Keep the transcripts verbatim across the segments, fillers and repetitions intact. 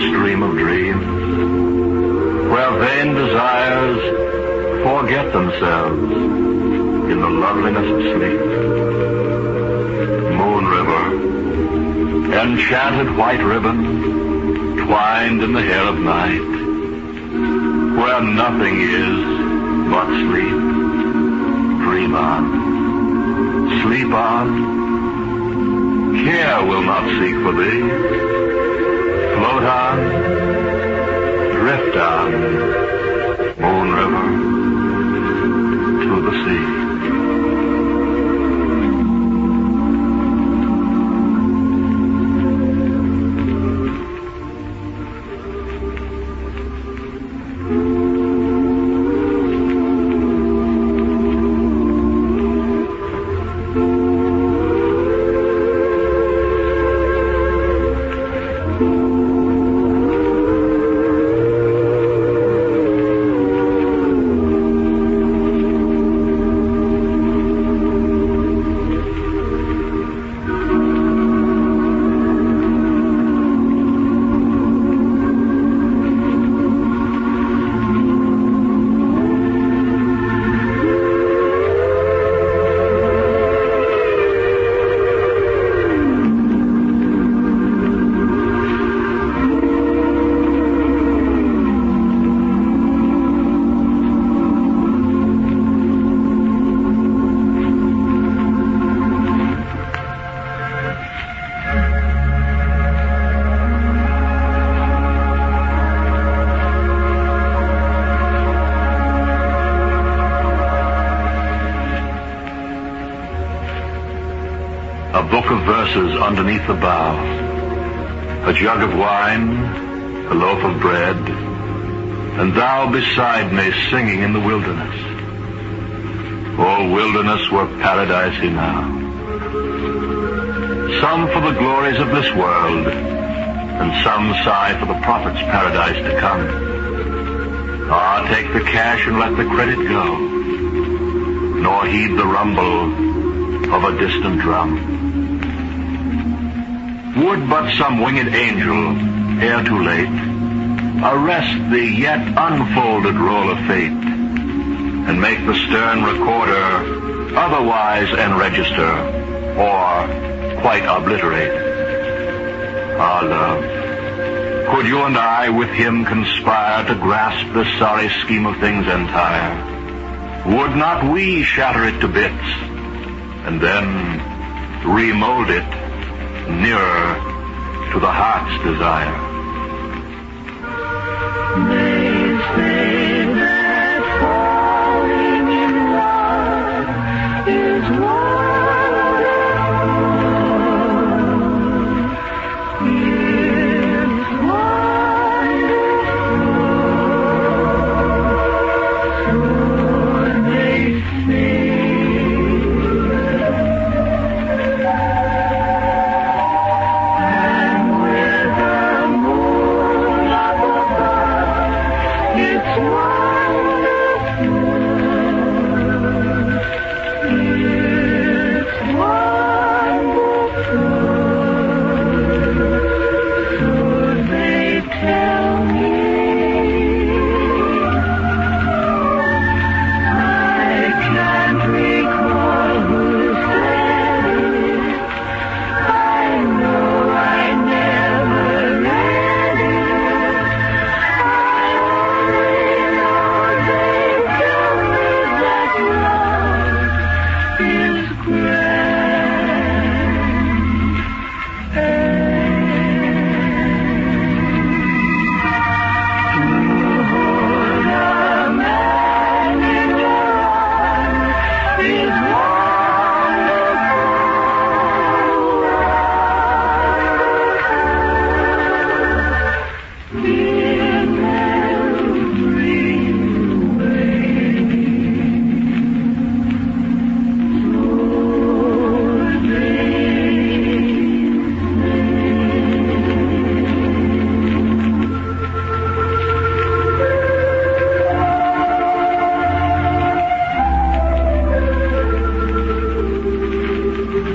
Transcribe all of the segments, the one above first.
stream of dreams, where vain desires forget themselves in the loveliness of sleep. Moon River, enchanted white ribbon, twined in the hair of night, where nothing is but sleep. Dream on, sleep on. Care will not seek for thee. Float on, drift on, Moon River, to the sea. A book of verses underneath the bough, a jug of wine, a loaf of bread, and thou beside me singing in the wilderness. All wilderness were paradise enow. Some for the glories of this world, and some sigh for the prophet's paradise to come. Ah, take the cash and let the credit go, nor heed the rumble of a distant drum. Would but some winged angel, ere too late, arrest the yet unfolded roll of fate, and make the stern recorder otherwise enregister, or quite obliterate. Ah, love, could you and I with him conspire to grasp the sorry scheme of things entire, would not we shatter it to bits, and then remold it nearer to the heart's desire? They say that falling in love is wonderful. It's wonderful. So they say.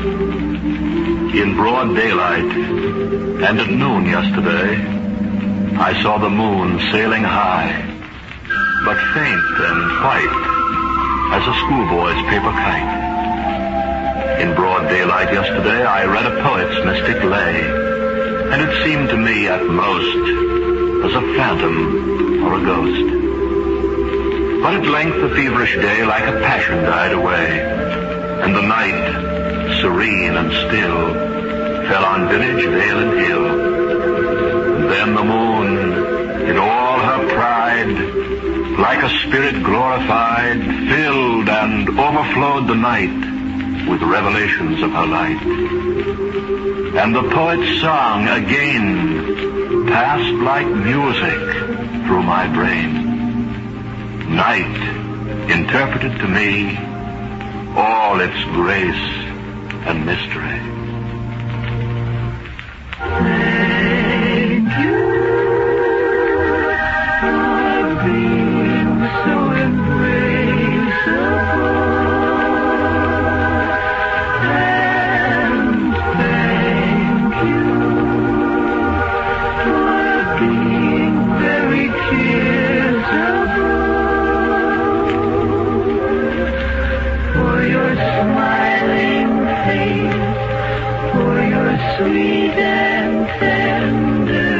In broad daylight, and at noon yesterday, I saw the moon sailing high, but faint and white as a schoolboy's paper kite. In broad daylight yesterday, I read a poet's mystic lay, and it seemed to me at most as a phantom or a ghost. But at length the feverish day like a passion died away, and the night, serene and still, fell on village, vale, and hill. And then the moon, in all her pride, like a spirit glorified, filled and overflowed the night with revelations of her light. And the poet's song again passed like music through my brain. Night interpreted to me all its grace and mystery. Thank you for being so embraceable. And thank you for being very kissable. For your smiling face, for your sweet and tender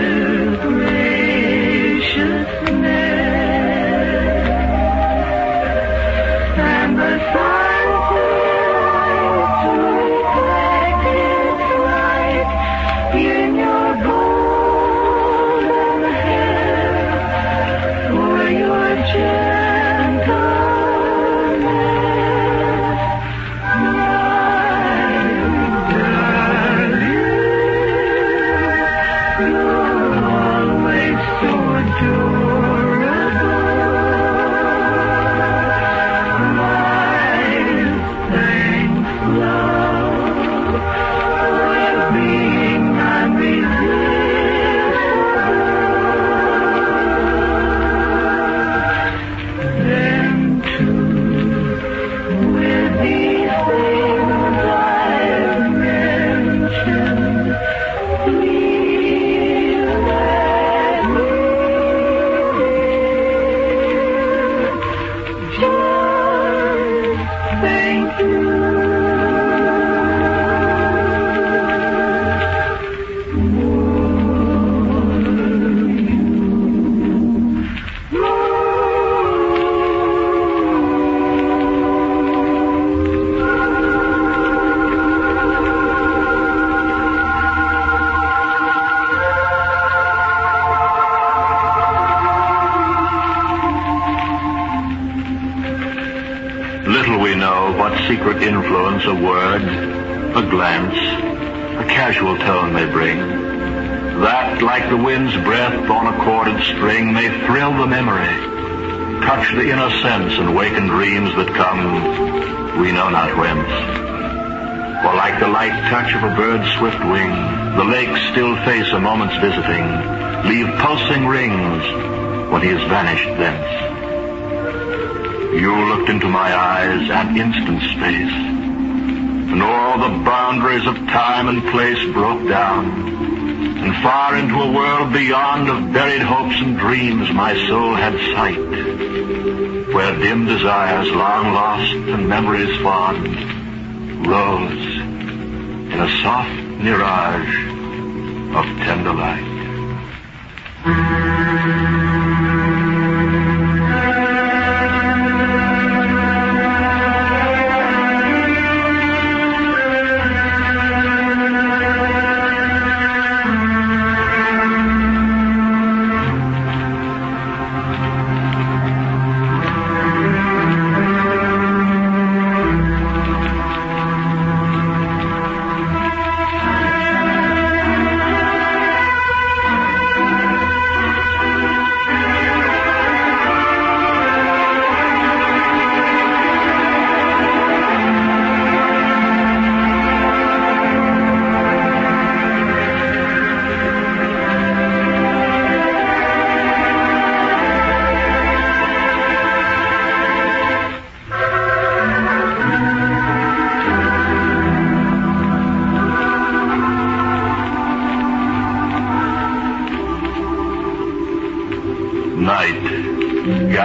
graciousness, and the sun's reflected light in your golden hair, for your gentleness, my darling. You're always so adorable. My thanks, love, for being unresistable. Then too, with these things I've mentioned, please let me just thank you. Little we know what secret influence a word, a glance, a casual tone may bring, that, like the wind's breath on a chorded string, may thrill the memory, touch the inner sense, and waken dreams that come we know not whence. For like the light touch of a bird's swift wing, the lake's still face a moment's visiting, leave pulsing rings when he has vanished thence. You looked into my eyes an instant space, and all the boundaries of time and place broke down, and far into a world beyond of buried hopes and dreams my soul had sight, where dim desires long lost and memories fond rose in a soft mirage of tender light.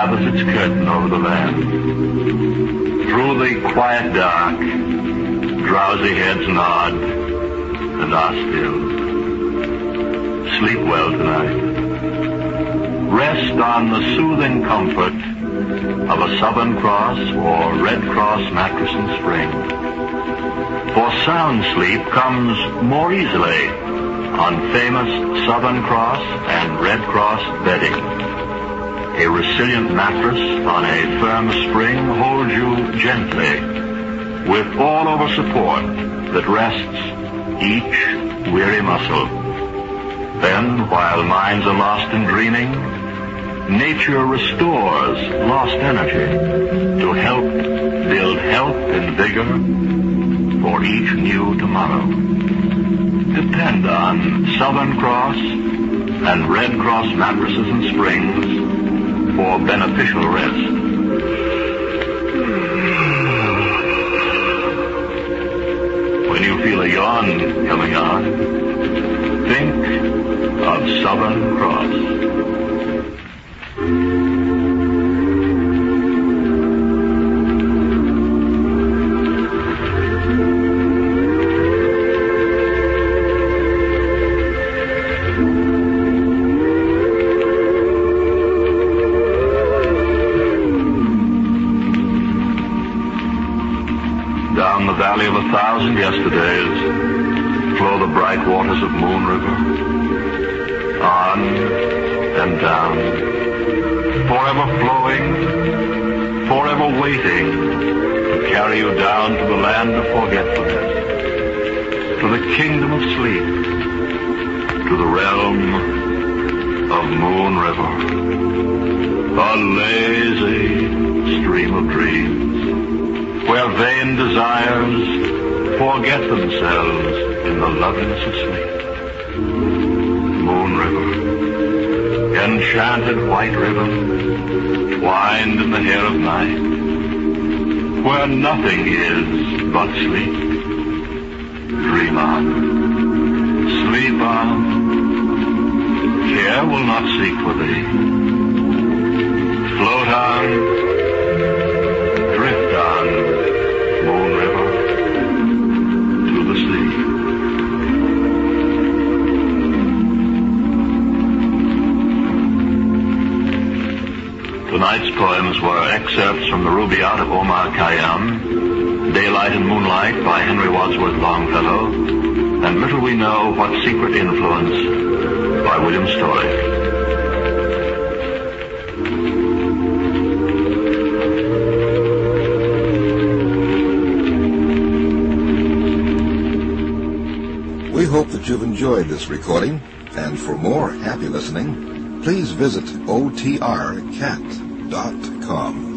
gathers its curtain over the land. Through the quiet dark, drowsy heads nod and are still. Sleep well tonight. Rest on the soothing comfort of a Southern Cross or Red Cross mattress and spring. For sound sleep comes more easily on famous Southern Cross and Red Cross bedding. A resilient mattress on a firm spring holds you gently with all-over support that rests each weary muscle. Then, while minds are lost in dreaming, nature restores lost energy to help build health and vigor for each new tomorrow. Depend on Southern Cross and Red Cross mattresses and springs for beneficial rest. When you feel a yawn coming on, think of Southern Cross. Down the valley of a thousand yesterdays flow the bright waters of Moon River. On and down, forever flowing, forever waiting to carry you down to the land of forgetfulness, to the kingdom of sleep, to the realm of Moon River, a lazy stream of dreams, where vain desires forget themselves in the loveliness of sleep. Moon River, enchanted white ribbon, twined in the hair of night, where nothing is but sleep. Dream on, sleep on, care will not seek for thee. Float on, drift on, Moon River, to the sea. Tonight's poems were excerpts from the Rubaiyat of Omar Khayyam, Daylight and Moonlight by Henry Wadsworth Longfellow, and Little We Know What Secret Influence by William Story. We hope that you've enjoyed this recording, and for more happy listening, please visit O T R cat dot com.